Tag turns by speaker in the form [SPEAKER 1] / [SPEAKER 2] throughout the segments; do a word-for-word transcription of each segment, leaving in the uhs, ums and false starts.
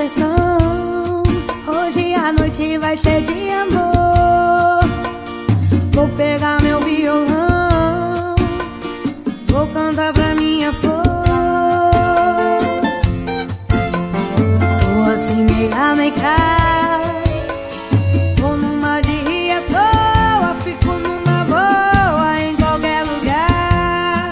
[SPEAKER 1] sertão. Hoje a noite vai ser de amor. Vou pegar meu violão, vou cantar pra minha flor. Tô assim meia meia, tô numa de ria à toa, fico numa boa em qualquer lugar.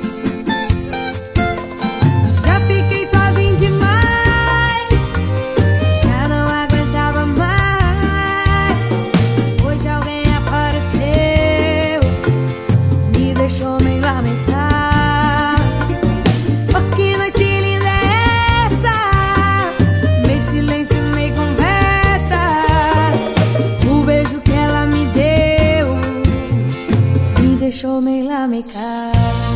[SPEAKER 1] Já fiquei sozinho demais, já não aguentava mais. Hoje alguém apareceu, me deixou meio lamentar. Oh, que noite linda é essa, meio silêncio, meio conversa. O beijo que ela me deu me deixou meio lamentar.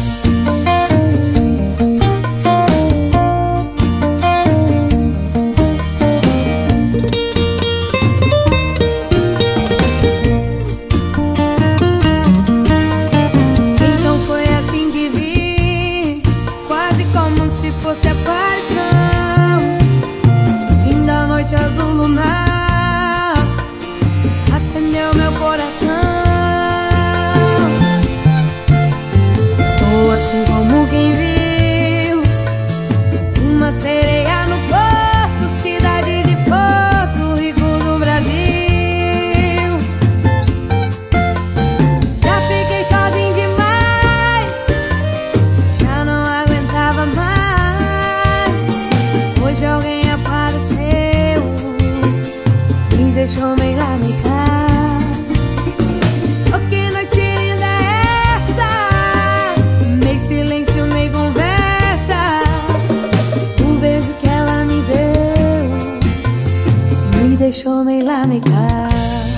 [SPEAKER 1] Então foi assim que vi, quase como se fosse aparição. Fim da noite azul lunar acendeu meu coração. Tô assim como quem viu uma sereia no porto, cidade de Porto Rico do Brasil. Já fiquei sozinho demais, já não aguentava mais. Hoje alguém apareceu, me deixou meio lamentar. Oh, que noite linda é essa, meio silêncio, meio conversa. O beijo que ela me deu me deixou meio lamentar.